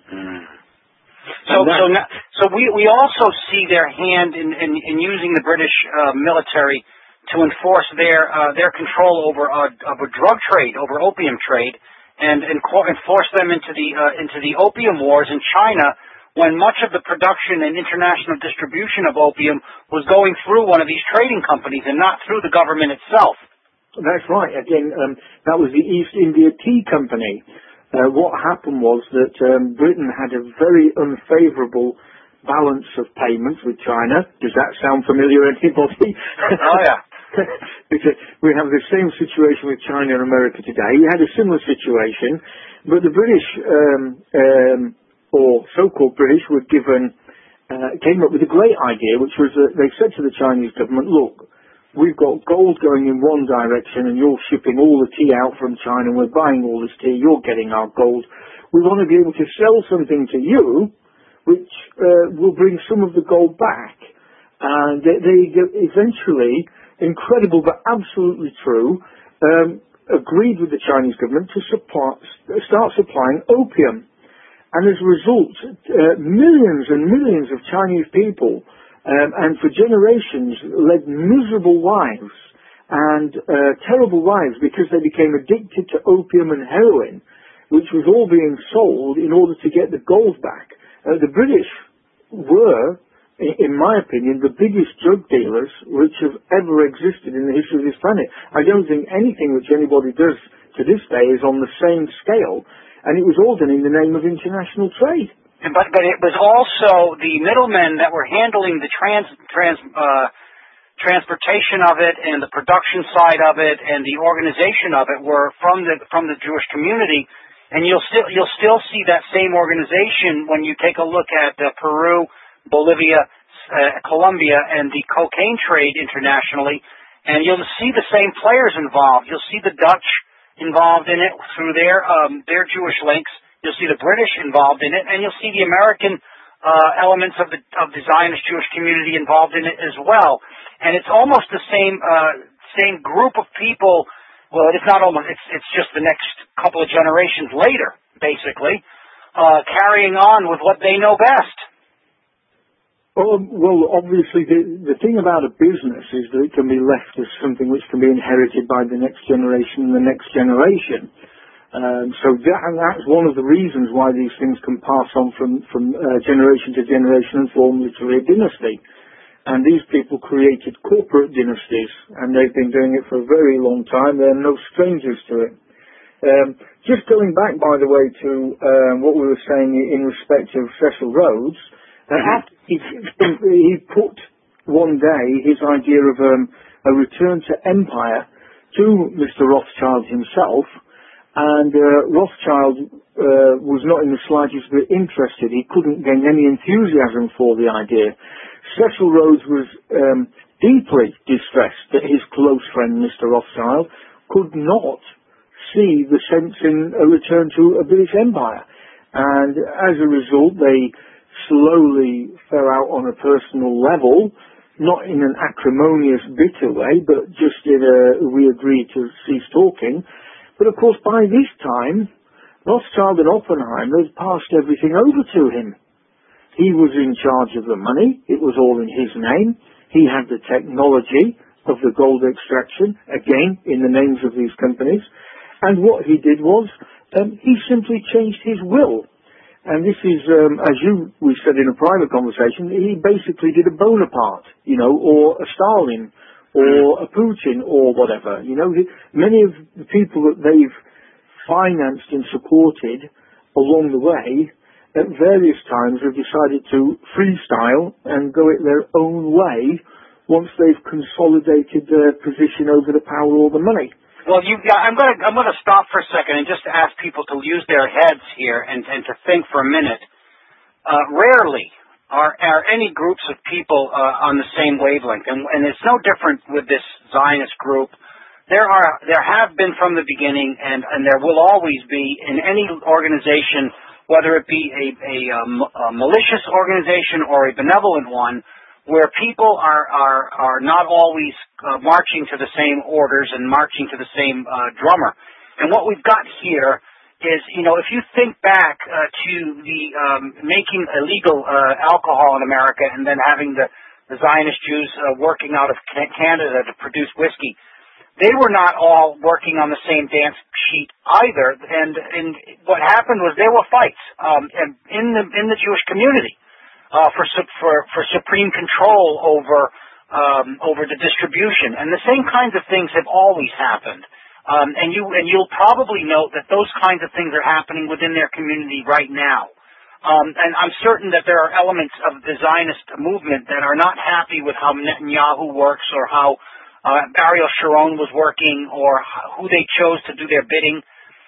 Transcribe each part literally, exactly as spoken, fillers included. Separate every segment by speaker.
Speaker 1: Mm. So, so, now, so we we also see their hand in, in, in using the British uh, military to enforce their uh, their control over uh, of a drug trade, over opium trade, and, and enforce them into the uh, into the opium wars in China, when much of the production and international distribution of opium was going through one of these trading companies and not through the government itself.
Speaker 2: That's right. Again, um, that was the East India Tea Company. Uh, what happened was that um, Britain had a very unfavourable balance of payments with China. Does that sound familiar, anybody?
Speaker 1: Oh, yeah.
Speaker 2: Because we have the same situation with China and America today. We had a similar situation, but the British, um, um, or so-called British, were given, uh, came up with a great idea, which was that they said to the Chinese government, look, we've got gold going in one direction and you're shipping all the tea out from China and we're buying all this tea, you're getting our gold. We want to be able to sell something to you which uh, will bring some of the gold back. And they, they eventually, incredible but absolutely true, um, agreed with the Chinese government to supply, start supplying opium. And as a result, uh, millions and millions of Chinese people Um, and for generations led miserable lives and uh, terrible lives because they became addicted to opium and heroin, which was all being sold in order to get the gold back. Uh, the British were, in my opinion, the biggest drug dealers which have ever existed in the history of this planet. I don't think anything which anybody does to this day is on the same scale, and it was all done in the name of international trade.
Speaker 1: But but it was also the middlemen that were handling the trans trans uh, transportation of it and the production side of it and the organization of it were from the from the Jewish community, and you'll still you'll still see that same organization when you take a look at uh, Peru, Bolivia, uh, Colombia, and the cocaine trade internationally, and you'll see the same players involved. You'll see the Dutch involved in it through their um, their Jewish links. You'll see the British involved in it, and you'll see the American uh, elements of the of the Zionist Jewish community involved in it as well. And it's almost the same uh, same group of people. Well, it's not almost. It's it's just the next couple of generations later, basically, uh, carrying on with what they know best.
Speaker 2: Well, well, obviously, the the thing about a business is that it can be left as something which can be inherited by the next generation and the next generation. Um, so that, and that's one of the reasons why these things can pass on from, from uh, generation to generation and form literally a dynasty. And these people created corporate dynasties, and they've been doing it for a very long time. They're no strangers to it. Um, just going back, by the way, to um, what we were saying in respect of Cecil Rhodes, uh, after he, he put one day his idea of um, a return to empire to Mister Rothschild himself, and uh, Rothschild uh, was not in the slightest bit interested. He couldn't gain any enthusiasm for the idea. Cecil Rhodes was um, deeply distressed that his close friend, Mister Rothschild, could not see the sense in a return to a British Empire. And as a result, they slowly fell out on a personal level, not in an acrimonious, bitter way, but just in a, we agreed to cease talking. But of course, by this time, Rothschild and Oppenheimer had passed everything over to him. He was in charge of the money. It was all in his name. He had the technology of the gold extraction, again, in the names of these companies. And what he did was, um, he simply changed his will. And this is, um, as you we said in a private conversation, he basically did a Bonaparte, you know, or a Stalin, or a Putin, or whatever. You know, many of the people that they've financed and supported along the way, at various times have decided to freestyle and go it their own way once they've consolidated their position over the power or the money.
Speaker 1: Well, you, I'm going to I'm going to stop for a second and just ask people to use their heads here and, and to think for a minute. Uh, rarely are, are any groups of people uh, on the same wavelength, and, and it's no different with this Zionist group. There are there have been from the beginning, and, and there will always be in any organization, whether it be a, a, a malicious organization or a benevolent one, where people are are, are not always uh, marching to the same orders and marching to the same uh, drummer. And what we've got here is, you know, if you think back uh, to the um, making illegal uh, alcohol in America and then having the, the Zionist Jews uh, working out of Canada to produce whiskey, they were not all working on the same dance sheet either. And, and what happened was there were fights um, in the in the Jewish community uh, for for for supreme control over um, over the distribution. And the same kinds of things have always happened. Um, and you and you'll probably note that those kinds of things are happening within their community right now. Um, and I'm certain that there are elements of the Zionist movement that are not happy with how Netanyahu works or how uh, Ariel Sharon was working or who they chose to do their bidding.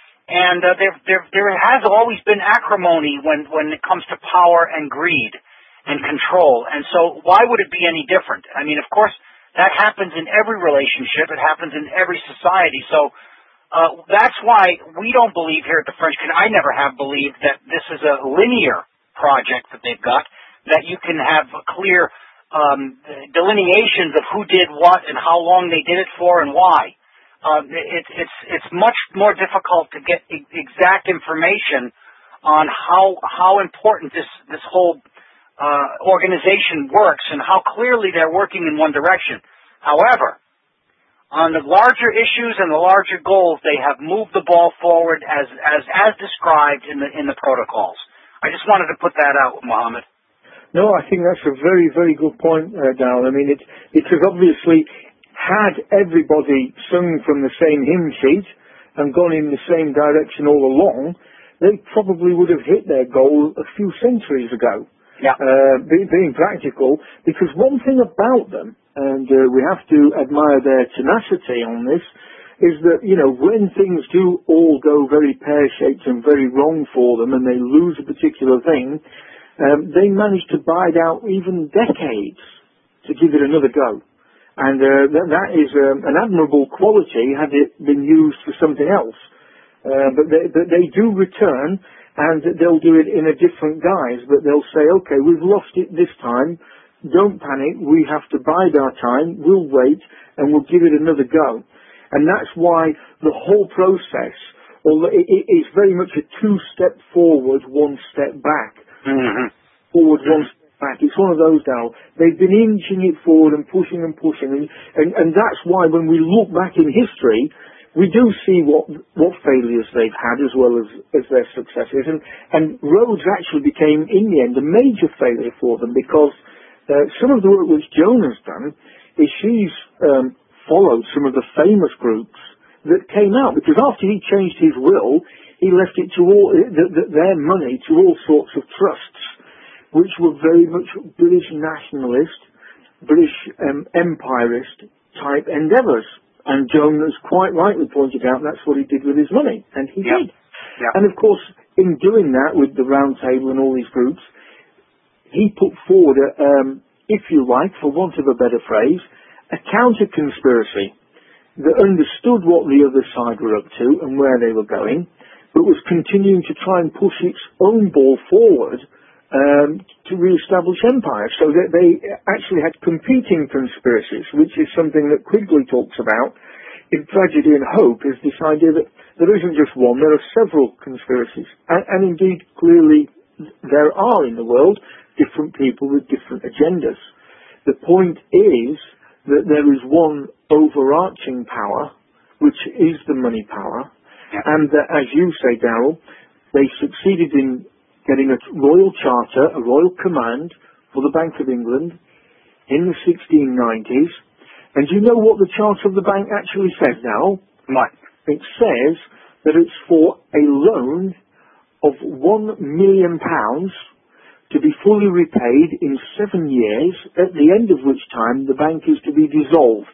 Speaker 1: And uh, there, there, there has always been acrimony when, when it comes to power and greed and control. And so why would it be any different? I mean, of course, that happens in every relationship. It happens in every society. So uh, that's why we don't believe here at the French Canadian, I never have believed that this is a linear project that they've got, that you can have clear um, delineations of who did what and how long they did it for and why. Um, it, it's it's much more difficult to get e- exact information on how how important this this whole uh, organization works and how clearly they're working in one direction. However, on the larger issues and the larger goals, they have moved the ball forward as as as described in the in the protocols. I just wanted to put that out, Mohammed.
Speaker 2: No, I think that's a very, very good point, uh, Darrell. I mean, it, it has obviously had everybody sung from the same hymn sheet and gone in the same direction all along, they probably would have hit their goal a few centuries ago.
Speaker 1: Yeah.
Speaker 2: Uh, being, being practical, because one thing about them, and uh, we have to admire their tenacity on this, is that, you know, when things do all go very pear-shaped and very wrong for them and they lose a particular thing, um, they manage to bide out even decades to give it another go. And uh, that, that is um, an admirable quality had it been used for something else. Uh, but, they, but they do return, and they'll do it in a different guise. But they'll say, okay, we've lost it this time. Don't panic. We have to bide our time. We'll wait, and we'll give it another go. And that's why the whole process, although it, it is very much a two-step forward, one step back.
Speaker 1: Mm-hmm.
Speaker 2: Forward, one step back. It's one of those, Darrell. They've been inching it forward and pushing and pushing. And, and, and that's why when we look back in history, we do see what what failures they've had as well as, as their successes. And, and Rhodes actually became, in the end, a major failure for them because uh, some of the work which Joan has done is she's um, followed some of the famous groups that came out. Because after he changed his will, he left it to all, the, the, their money to all sorts of trusts, which were very much British nationalist, British um, empirist type endeavours. And Joan has quite rightly pointed out that's what he did with his money, and he
Speaker 1: yep.
Speaker 2: did.
Speaker 1: Yep.
Speaker 2: And of course, in doing that with the Round Table and all these groups, he put forward, a, um, if you like, for want of a better phrase, a counter-conspiracy that understood what the other side were up to and where they were going, but was continuing to try and push its own ball forward um, to re-establish empire. So that they actually had competing conspiracies, which is something that Quigley talks about in Tragedy and Hope, is this idea that there isn't just one, there are several conspiracies. And, and indeed, clearly, there are in the world different people with different agendas. The point is that there is one overarching power, which is the money power,
Speaker 1: yeah.
Speaker 2: and that, as you say, Darrell, they succeeded in getting a royal charter, a royal command for the Bank of England in the sixteen nineties. And do you know what the charter of the bank actually says now?
Speaker 1: What?
Speaker 2: It says that it's for a loan of one million pounds to be fully repaid in seven years, at the end of which time the bank is to be dissolved.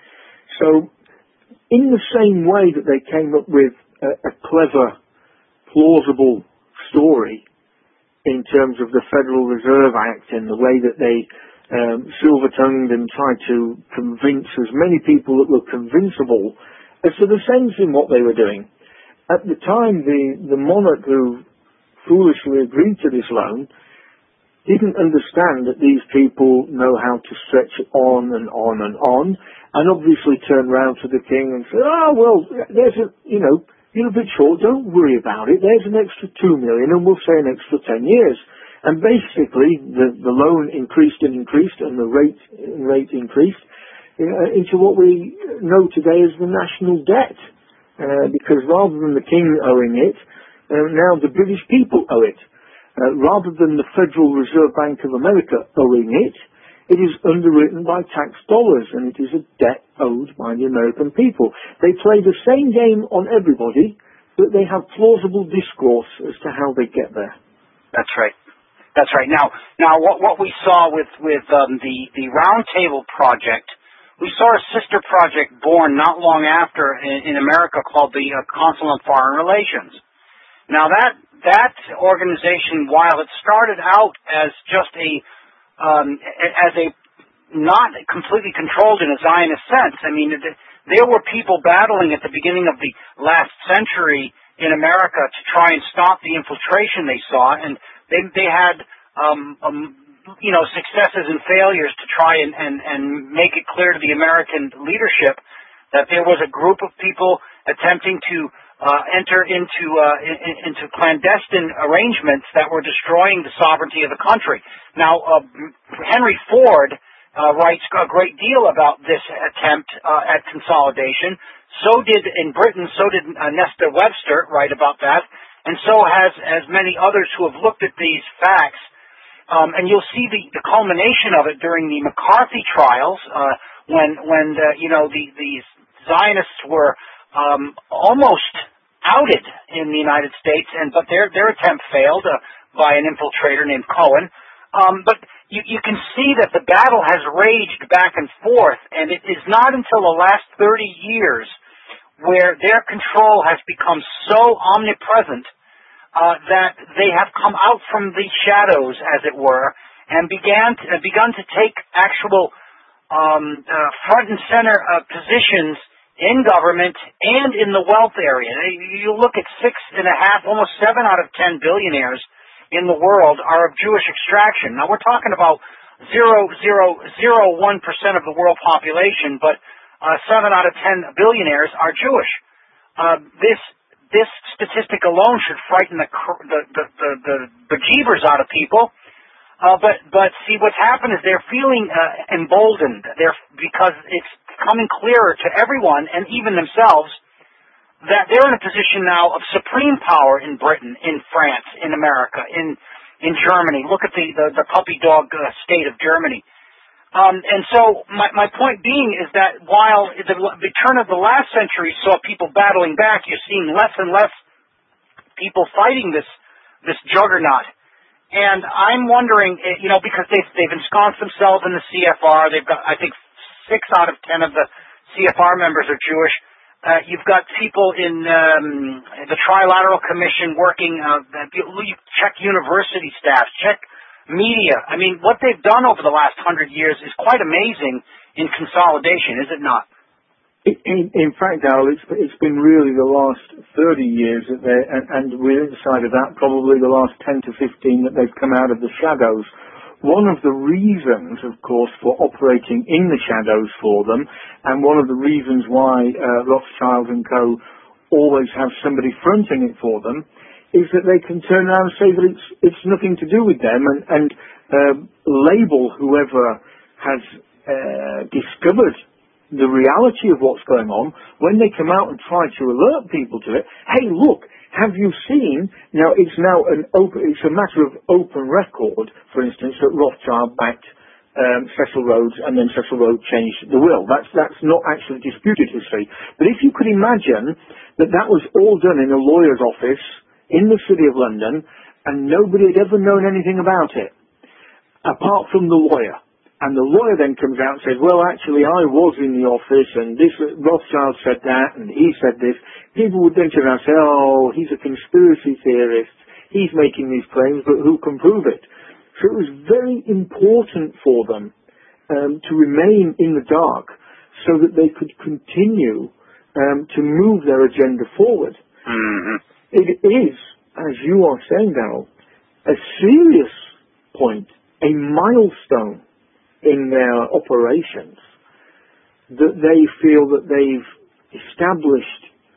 Speaker 2: So, in the same way that they came up with a, a clever, plausible story in terms of the Federal Reserve Act and the way that they um, silver-tongued and tried to convince as many people that were convincible as to the sense in what they were doing. At the time, the, the monarch who foolishly agreed to this loan didn't understand that these people know how to stretch it on and on and on, and obviously turned round to the king and said, oh, well, there's a, you know, you're a bit short, don't worry about it. There's an extra two million and we'll say an extra ten years. And basically the, the loan increased and increased and the rate, rate increased uh, into what we know today as the national debt. Uh, because rather than the king owing it, uh, now the British people owe it. Uh, rather than the Federal Reserve Bank of America owing it, it is underwritten by tax dollars, and it is a debt owed by the American people. They play the same game on everybody, but they have plausible discourse as to how they get there.
Speaker 1: That's right. That's right. Now, now what what we saw with with um, the the Roundtable Project, we saw a sister project born not long after in, in America called the uh, Council on Foreign Relations. Now that that organization, while it started out as just a Um, as a not completely controlled in a Zionist sense. I mean, there were people battling at the beginning of the last century in America to try and stop the infiltration they saw, and they they had um, um, you know successes and failures to try and, and, and make it clear to the American leadership that there was a group of people attempting to Uh, enter into uh, in, into clandestine arrangements that were destroying the sovereignty of the country. Now, uh, Henry Ford uh, writes a great deal about this attempt uh, at consolidation. So did in Britain. So did uh, Nesta Webster write about that, and so has as many others who have looked at these facts. Um, and you'll see the, the culmination of it during the McCarthy trials, uh, when when the, you know the these Zionists were Um, almost outed in the United States, and but their their attempt failed uh, by an infiltrator named Cohen. Um, but you, you can see that the battle has raged back and forth, and it is not until the last thirty years where their control has become so omnipresent uh, that they have come out from the shadows, as it were, and began to, uh, begun to take actual um, uh, front and center uh, positions in government and in the wealth area. You look at six and a half, almost seven out of ten billionaires in the world are of Jewish extraction. Now we're talking about zero zero zero one percent of the world population, but uh, seven out of ten billionaires are Jewish. Uh, this this statistic alone should frighten the the the, the, the bejeebers out of people. Uh, but but see, what's happened is they're feeling uh, emboldened. They're because it's becoming clearer to everyone and even themselves that they're in a position now of supreme power in Britain, in France, in America, in in Germany. Look at the the, the puppy dog uh, state of Germany. Um, and so my my point being is that while the, the turn of the last century saw people battling back, you're seeing less and less people fighting this this juggernaut. And I'm wondering, you know, because they've they've ensconced themselves in the C F R. They've got, I think, six out of ten of the C F R members are Jewish. Uh, you've got people in um, the Trilateral Commission working. Uh, you check university staff, check media. I mean, what they've done over the last hundred years is quite amazing in consolidation, is it not?
Speaker 2: In, in fact, Al, it's, it's been really the last thirty years that they, and, and we're inside of that, probably the last ten to fifteen that they've come out of the shadows. One of the reasons, of course, for operating in the shadows for them, and one of the reasons why uh, Rothschild and Co. always have somebody fronting it for them, is that they can turn around and say that it's it's nothing to do with them, and, and uh, label whoever has uh, discovered the reality of what's going on when they come out and try to alert people to it. Hey, look, have you seen? Now it's now an open. It's a matter of open record. For instance, that Rothschild backed um, Cecil Rhodes, and then Cecil Rhodes changed the will. That's that's not actually disputed history. But if you could imagine that that was all done in a lawyer's office in the City of London, and nobody had ever known anything about it, apart from the lawyer. And the lawyer then comes out and says, well, actually, I was in the office, and this Rothschild said that, and he said this. People would then turn around and say, oh, he's a conspiracy theorist. He's making these claims, but who can prove it? So it was very important for them um, to remain in the dark so that they could continue um, to move their agenda forward.
Speaker 1: Mm-hmm.
Speaker 2: It is, as you are saying, Darryl, a serious point, a milestone in their operations, that they feel that they've established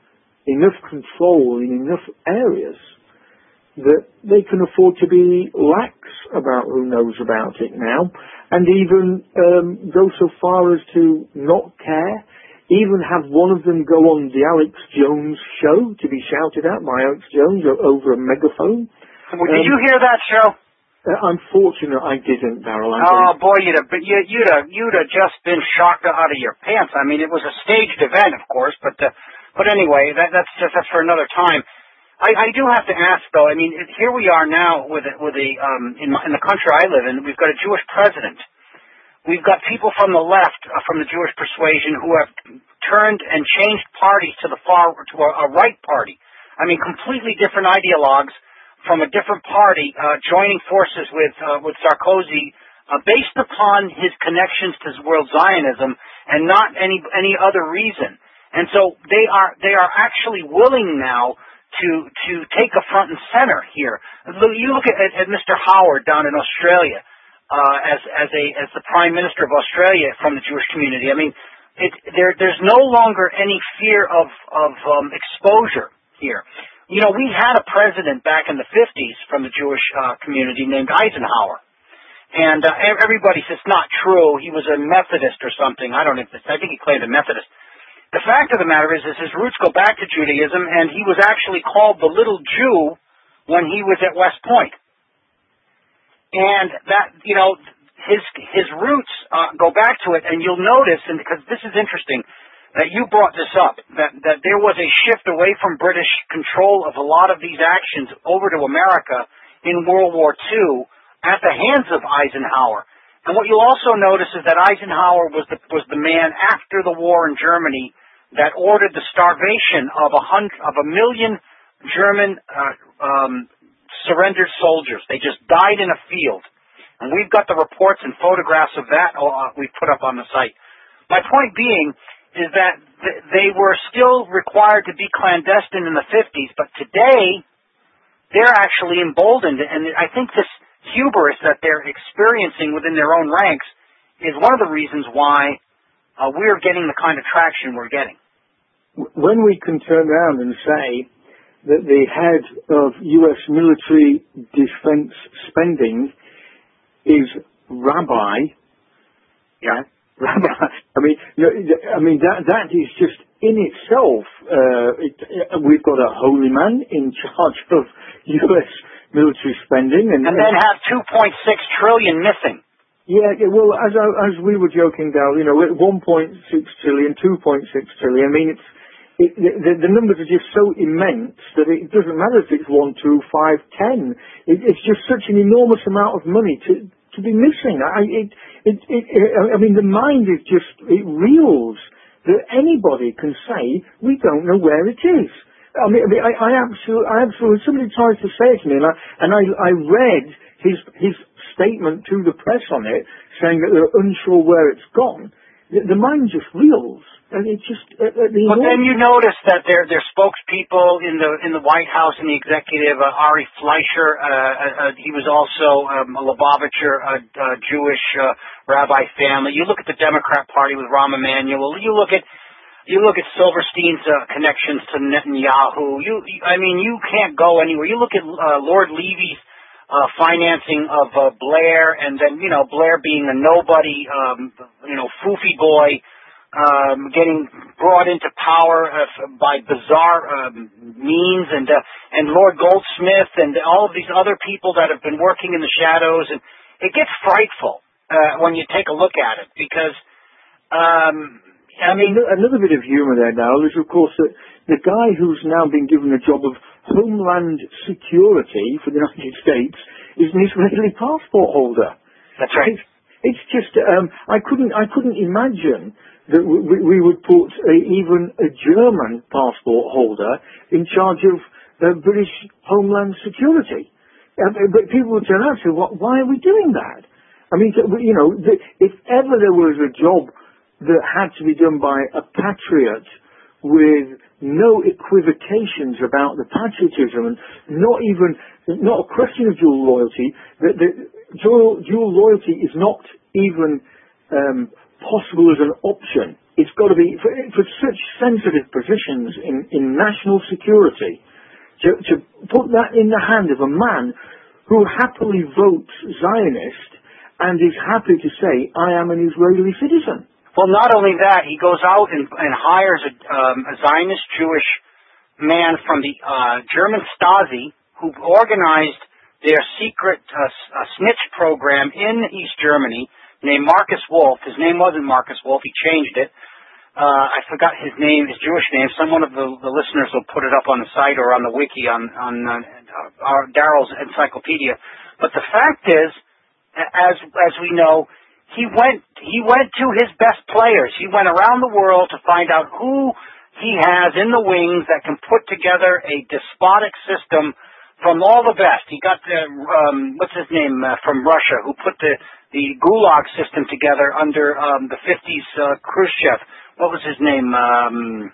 Speaker 2: enough control in enough areas that they can afford to be lax about who knows about it now, and even um, go so far as to not care, even have one of them go on the Alex Jones show to be shouted at by Alex Jones over a megaphone.
Speaker 1: Well, did um, you hear that show?
Speaker 2: Uh, I'm fortunate I didn't, Darrell.
Speaker 1: Oh boy, you'd have you, you'd have you'd have just been shocked out of your pants. I mean, it was a staged event, of course, but uh, but anyway, that, that's just that's for another time. I, I do have to ask, though. I mean, here we are now with a, with a um, in, my, in the country I live in, we've got a Jewish president. We've got people from the left, uh, from the Jewish persuasion, who have turned and changed parties to the far to a, a right party. I mean, completely different ideologues from a different party, uh, joining forces with uh, with Sarkozy, uh, based upon his connections to world Zionism and not any any other reason. And so they are they are actually willing now to to take a front and center here. You look at, at, at Mister Howard down in Australia uh, as as a as the Prime Minister of Australia from the Jewish community. I mean, it, there there's no longer any fear of of um, exposure here. You know, we had a president back in the fifties from the Jewish uh, community named Eisenhower. And uh, everybody says it's not true. He was a Methodist or something. I don't know if it's, I think he claimed a Methodist. The fact of the matter is, is his roots go back to Judaism, and he was actually called the Little Jew when he was at West Point. And that, you know, his his roots uh, go back to it, and you'll notice, and because this is interesting, that you brought this up, that, that there was a shift away from British control of a lot of these actions over to America in World War Two at the hands of Eisenhower. And what you'll also notice is that Eisenhower was the, was the man after the war in Germany that ordered the starvation of a hundred, of a million German uh, um, surrendered soldiers. They just died in a field. And we've got the reports and photographs of that uh, we've put up on the site. My point being is that th- they were still required to be clandestine in the fifties, but today they're actually emboldened, and I think this hubris that they're experiencing within their own ranks is one of the reasons why uh, we're getting the kind of traction we're getting.
Speaker 2: When we can turn around and say that the head of U S military defense spending is Rabbi, yeah. Rabbi, I mean, you know, I mean that that is just in itself. Uh, it, uh, we've got a holy man in charge of U S military spending, and,
Speaker 1: and then have two point six trillion missing.
Speaker 2: Yeah, yeah, well, as I, as we were joking, Dal, you know, one point six trillion, two point six trillion. I mean, it's it, the, the numbers are just so immense that it doesn't matter if it's one, two, five, ten. It, it's just such an enormous amount of money to. to be missing. I, it, it, it, I mean, the mind is just, it reels that anybody can say, we don't know where it is. I mean, I, mean, I, I absolutely, I absolutely, somebody tries to say it to me, and I, and I, I read his, his statement to the press on it, saying that they're unsure where it's gone. The, the mind just reels. And it's just, uh, uh, the
Speaker 1: but then you notice that their their spokespeople in the in the White House and the executive, uh, Ari Fleischer, uh, uh, uh, he was also um, a Lubavitcher, a uh, uh, Jewish uh, rabbi family. You look at the Democrat Party with Rahm Emanuel. You look at you look at Silverstein's uh, connections to Netanyahu. You, you, I mean, you can't go anywhere. You look at uh, Lord Levy's uh, financing of uh, Blair, and then you know Blair being a nobody, um, you know, foofy boy. Um, getting brought into power uh, by bizarre um, means, and uh, and Lord Goldsmith, and all of these other people that have been working in the shadows, and it gets frightful uh, when you take a look at it, because um, I mean,
Speaker 2: another bit of humour there now is, of course, that the guy who's now been given the job of Homeland Security for the United States is an Israeli passport holder.
Speaker 1: That's right.
Speaker 2: It's, it's just um, I couldn't I couldn't imagine that we, we would put a, even a German passport holder in charge of uh, British Homeland Security. Uh, but people would turn out and say, well, why are we doing that? I mean, you know, the, if ever there was a job that had to be done by a patriot with no equivocations about the patriotism and not even, not a question of dual loyalty, that the dual, dual loyalty is not even um, possible as an option it's got to be, for, for such sensitive positions in, in national security, to, to put that in the hand of a man who happily votes Zionist and is happy to say, I am an Israeli citizen.
Speaker 1: Well, not only that, he goes out and, and hires a, um, a Zionist Jewish man from the uh, German Stasi who organized their secret uh, uh, snitch program in East Germany named Marcus Wolf. His name wasn't Marcus Wolf. He changed it. Uh, I forgot his name, his Jewish name. Someone of the, the listeners will put it up on the site or on the wiki on, on uh, our Daryl's encyclopedia. But the fact is, as as we know, he went he went to his best players. He went around the world to find out who he has in the wings that can put together a despotic system from all the best. He got the, um, what's his name, uh, from Russia, who put the, the Gulag system together under um, the fifties uh, Khrushchev. What was his name? Um,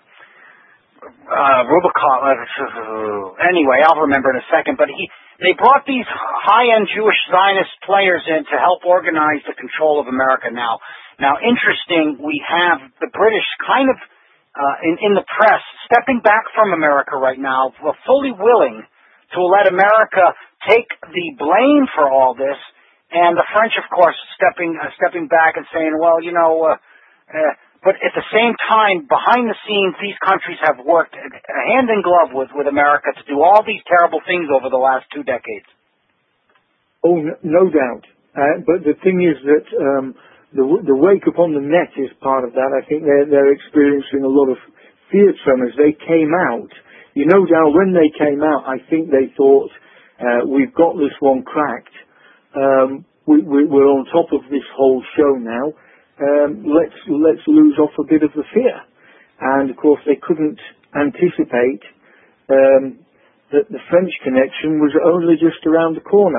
Speaker 1: uh, Rubikov. Uh, anyway, I'll remember in a second. But he, they brought these high-end Jewish Zionist players in to help organize the control of America now. Now, interesting, we have the British kind of uh, in, in the press stepping back from America right now, fully willing to let America take the blame for all this, and the French, of course, stepping uh, stepping back and saying, well, you know, uh, uh, but at the same time, behind the scenes, these countries have worked hand in glove with, with America to do all these terrible things over the last two decades.
Speaker 2: Oh, no, no doubt. Uh, but the thing is that um, the, the wake upon the net is part of that. I think they're, they're experiencing a lot of fear tremors. They came out. You know, Darryl, when they came out, I think they thought, uh, we've got this one cracked. Um, we, we, we're on top of this whole show now. Um, let's let's lose off a bit of the fear. And, of course, they couldn't anticipate um, that the French connection was only just around the corner.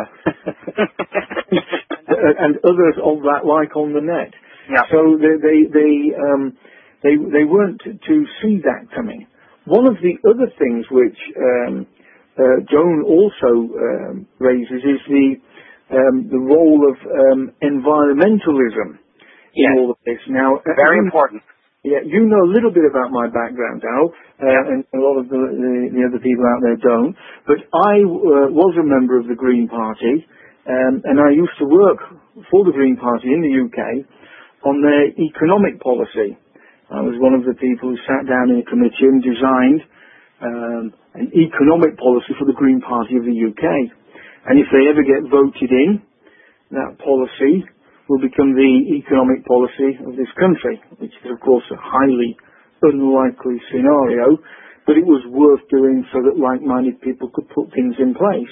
Speaker 2: And others of that like on the net.
Speaker 1: Yeah.
Speaker 2: So they, they, they, um, they, they weren't to see that coming. One of the other things which um, uh, Joan also um, raises is the um, the role of um, environmentalism in
Speaker 1: yes.
Speaker 2: all of this. Now,
Speaker 1: very
Speaker 2: uh,
Speaker 1: important.
Speaker 2: Yeah, you know a little bit about my background, Darryl, uh,
Speaker 1: yeah.
Speaker 2: and a lot of the, the, the other people out there don't. But I uh, was a member of the Green Party, um, and I used to work for the Green Party in the U K on their economic policy. I was one of the people who sat down in a committee and designed um, an economic policy for the Green Party of the U K. And if they ever get voted in, that policy will become the economic policy of this country, which is, of course, a highly unlikely scenario, but it was worth doing so that like-minded people could put things in place.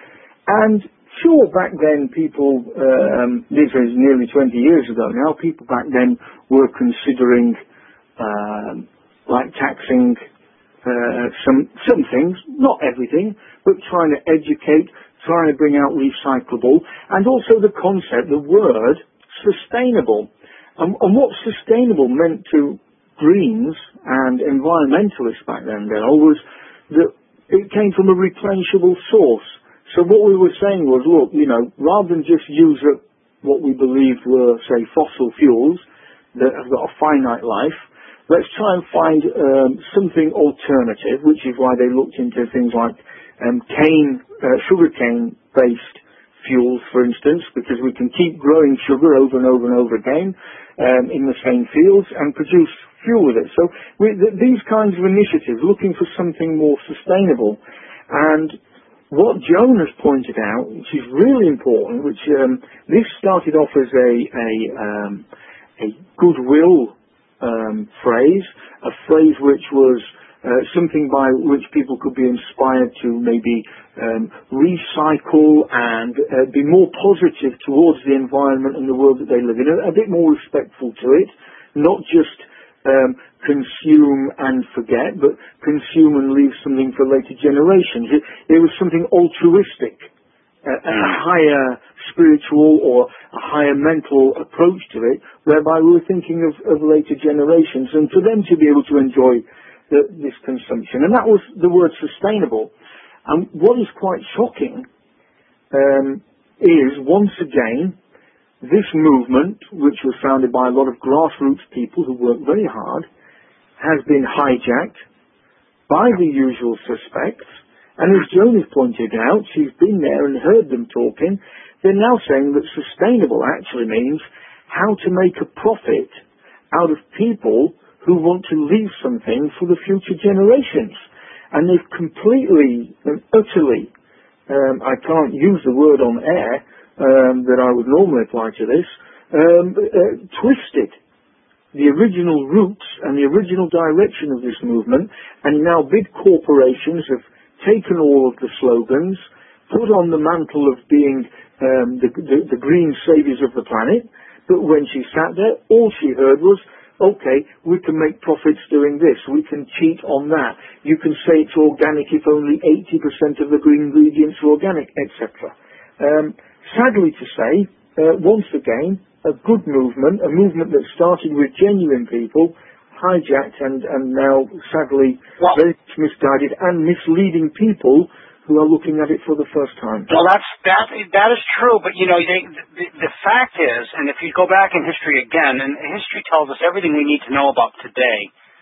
Speaker 2: And sure, back then people, um, this is nearly twenty years ago now, people back then were considering Um, like taxing uh, some some things, not everything, but trying to educate, trying to bring out recyclable, and also the concept, the word, sustainable. And, and what sustainable meant to Greens and environmentalists back then, Dale, was that it came from a replenishable source. So what we were saying was, look, you know, rather than just use up what we believed were, say, fossil fuels that have got a finite life, let's try and find um, something alternative, which is why they looked into things like um, cane, uh, sugarcane-based fuels, for instance, because we can keep growing sugar over and over and over again um, in the same fields and produce fuel with it. So we, th- these kinds of initiatives, looking for something more sustainable. And what Joan has pointed out, which is really important, which um, this started off as a, a, um, a goodwill Um, phrase, a phrase which was uh, something by which people could be inspired to maybe um, recycle and uh, be more positive towards the environment and the world that they live in, a, a bit more respectful to it, not just um, consume and forget, but consume and leave something for later generations. It, it was something altruistic, a, a higher spiritual or a higher mental approach to it, whereby we were thinking of, of later generations and for them to be able to enjoy the, this consumption. And that was the word sustainable. And what is quite shocking um, is, once again, this movement, which was founded by a lot of grassroots people who work very hard, has been hijacked by the usual suspects. And as Joan has pointed out, she's been there and heard them talking. They're now saying that sustainable actually means how to make a profit out of people who want to leave something for the future generations. And they've completely and utterly, um, I can't use the word on air um, that I would normally apply to this, um, uh, twisted the original roots and the original direction of this movement, and now big corporations have taken all of the slogans, put on the mantle of being um, the, the, the green saviors of the planet, but when she sat there, all she heard was, okay, we can make profits doing this, we can cheat on that, you can say it's organic if only eighty percent of the green ingredients are organic, et cetera. Um, sadly to say, uh, once again, a good movement, a movement that started with genuine people, hijacked and, and now sadly well, very misguided and misleading people who are looking at it for the first time.
Speaker 1: Well, that's, that, that is true, but you know, they, the, the fact is, and if you go back in history again, and history tells us everything we need to know about today,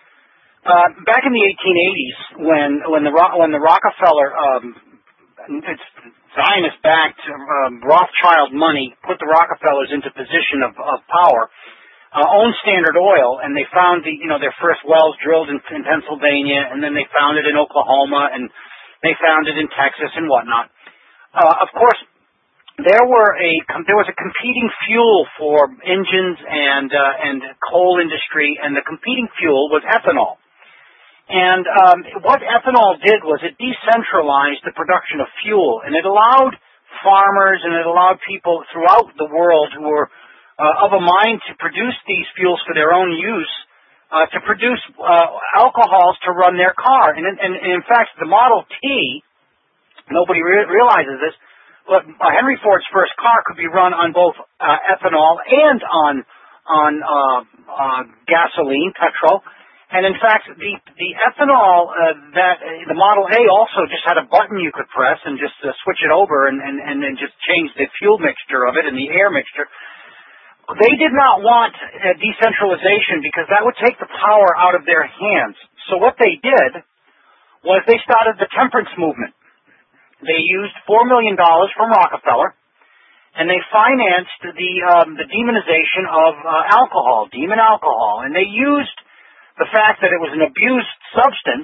Speaker 1: uh, back in the eighteen eighties, when, when the, when the Rockefeller, um, it's Zionist-backed um, Rothschild money put the Rockefellers into position of, of power, uh, owned Standard Oil, and they found the, you know, their first wells drilled in, in Pennsylvania, and then they found it in Oklahoma, and they found it in Texas and whatnot. Uh, of course, there were a there was a competing fuel for engines and uh, and coal industry, and the competing fuel was ethanol. And um, what ethanol did was it decentralized the production of fuel, and it allowed farmers and it allowed people throughout the world who were uh, of a mind to produce these fuels for their own use, uh, to produce uh, alcohols to run their car. And, and, and in fact, the Model T, nobody re- realizes this, but uh, Henry Ford's first car could be run on both uh, ethanol and on on uh, uh, gasoline, petrol. And in fact, the the ethanol uh, that uh, the Model A also just had a button you could press and just uh, switch it over and, and, and then just change the fuel mixture of it and the air mixture. They did not want uh, decentralization because that would take the power out of their hands. So what they did was they started the temperance movement. They used four million dollars from Rockefeller, and they financed the um, the demonization of uh, alcohol, demon alcohol, and they used the fact that it was an abused substance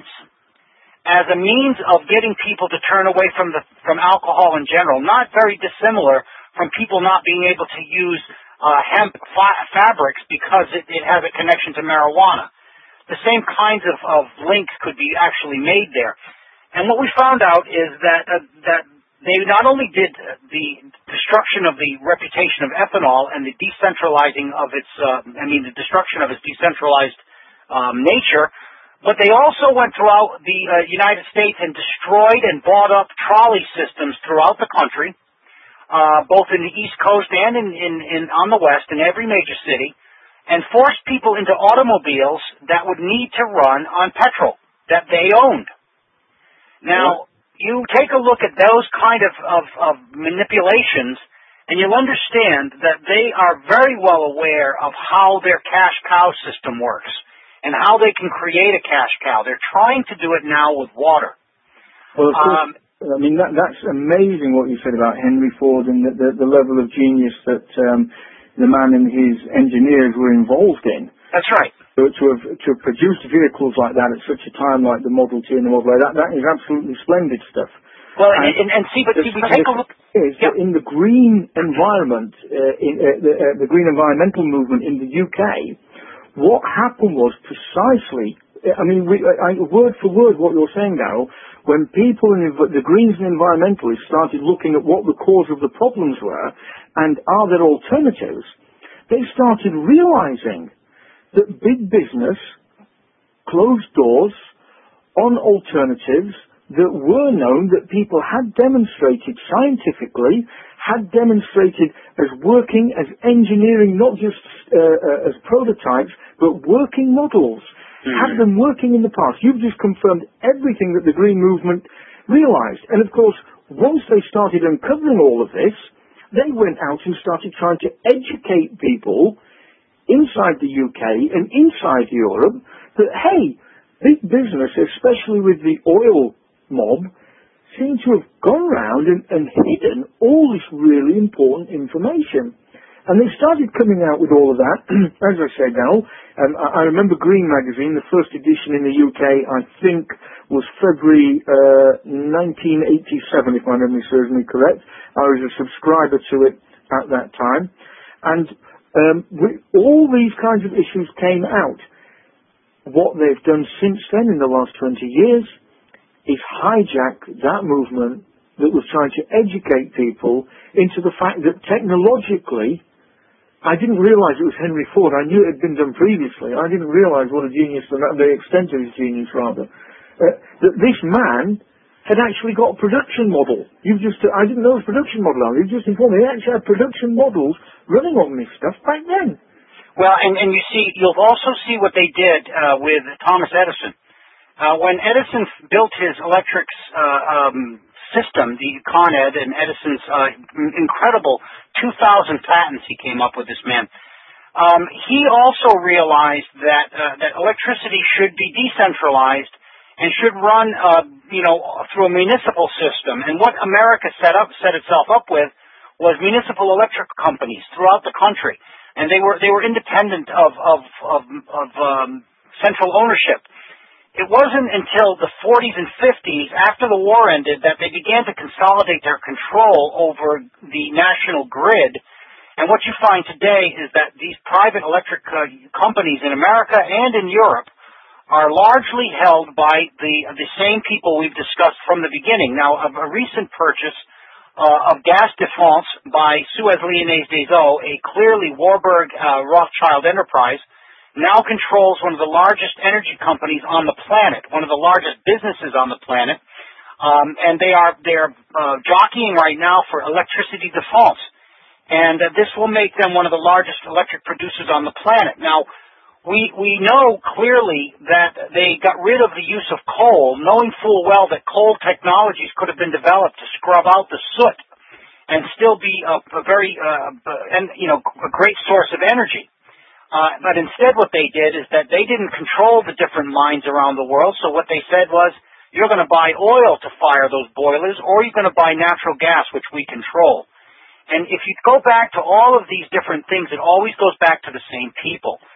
Speaker 1: as a means of getting people to turn away from the from alcohol in general, not very dissimilar from people not being able to use uh, hemp fa- fabrics because it, it has a connection to marijuana. The same kinds of, of links could be actually made there. And what we found out is that uh, that they not only did the destruction of the reputation of ethanol and the decentralizing of its, uh, I mean, the destruction of its decentralized Um, nature, but they also went throughout the uh, United States and destroyed and bought up trolley systems throughout the country, uh, both in the East Coast and in, in, in on the West, in every major city, and forced people into automobiles that would need to run on petrol that they owned. Now, you take a look at those kind of, of, of manipulations, and you'll understand that they are very well aware of how their cash cow system works and how they can create a cash cow. They're trying to do it now with water.
Speaker 2: Well, of course, um, I mean, that, that's amazing what you said about Henry Ford and the, the, the level of genius that um, the man and his engineers were involved in.
Speaker 1: That's right.
Speaker 2: So to have, to have produced vehicles like that at such a time like the Model T and the Model A, that, that is absolutely splendid stuff.
Speaker 1: Well, and, and, and see, but see, we take a look.
Speaker 2: Is yeah. that in the green environment, uh, in uh, the, uh, the green environmental movement in the U K, what happened was precisely, I mean, we, I, word for word what you're saying now, when people, in the Greens and environmentalists started looking at what the cause of the problems were and are there alternatives, they started realizing that big business closed doors on alternatives that were known, that people had demonstrated scientifically, had demonstrated as working, as engineering, not just uh, uh, as prototypes, but working models, mm-hmm. had them working in the past. You've just confirmed everything that the Green Movement realized. And of course, once they started uncovering all of this, they went out and started trying to educate people inside the U K and inside Europe that, hey, big business, especially with the oil mob, seem to have gone around and, and hidden all this really important information. And they started coming out with all of that. As I said now, um, I, I remember Green Magazine, the first edition in the U K, I think, was February uh, nineteen eighty-seven, if my memory serves me correct. I was a subscriber to it at that time. And um, we, all these kinds of issues came out. What they've done since then in the last twenty years is hijack that movement that was trying to educate people into the fact that technologically, I didn't realize it was Henry Ford. I knew it had been done previously. I didn't realize what a genius, the extent of his genius rather, uh, that this man had actually got a production model. You've just, I didn't know it was a production model. You just informed me. They actually had production models running on this stuff back then.
Speaker 1: Well, and, and you see, you'll also see what they did uh, with Thomas Edison. Uh, when Edison built his electric uh, um, system, the Con Ed and Edison's uh, incredible two thousand patents he came up with, this man, um, he also realized that uh, that electricity should be decentralized and should run, uh, you know, through a municipal system. And what America set up, set itself up with, was municipal electric companies throughout the country, and they were they were independent of of of, of um, central ownership. It wasn't until the forties and fifties, after the war ended, that they began to consolidate their control over the national grid. And what you find today is that these private electric uh, companies in America and in Europe are largely held by the the same people we've discussed from the beginning. Now, a, a recent purchase uh, of Gas de France by Suez Lyonnaise des Eaux, a clearly Warburg uh, Rothschild enterprise, now controls one of the largest energy companies on the planet, one of the largest businesses on the planet, um, and they are they are uh, jockeying right now for electricity defaults, and uh, this will make them one of the largest electric producers on the planet. Now, we we know clearly that they got rid of the use of coal, knowing full well that coal technologies could have been developed to scrub out the soot and still be a, a very uh, and you know a great source of energy. Uh, but instead what they did is that they didn't control the different mines around the world, so what they said was, you're going to buy oil to fire those boilers, or you're going to buy natural gas, which we control. And if you go back to all of these different things, it always goes back to the same people.